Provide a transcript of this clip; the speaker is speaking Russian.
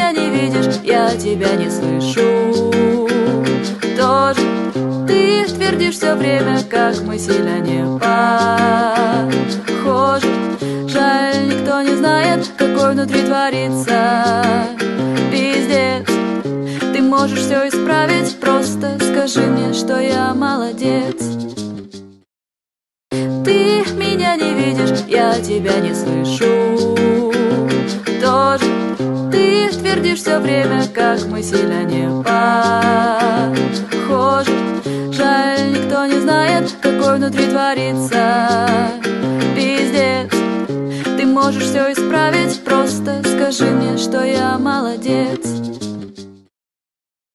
меня не видишь, я тебя не слышу. Тоже ты твердишь все время, как мы сильно не похожи. Жаль, никто не знает, какой внутри творится пиздец. Ты можешь все исправить, просто скажи мне, что я молодец. Ты меня не видишь, я тебя не слышу. Тоже ты твердишь все время, как мы сильно не похожи. Жаль, никто не знает, какой внутри творится пиздец. Ты можешь все исправить, просто скажи мне, что я молодец.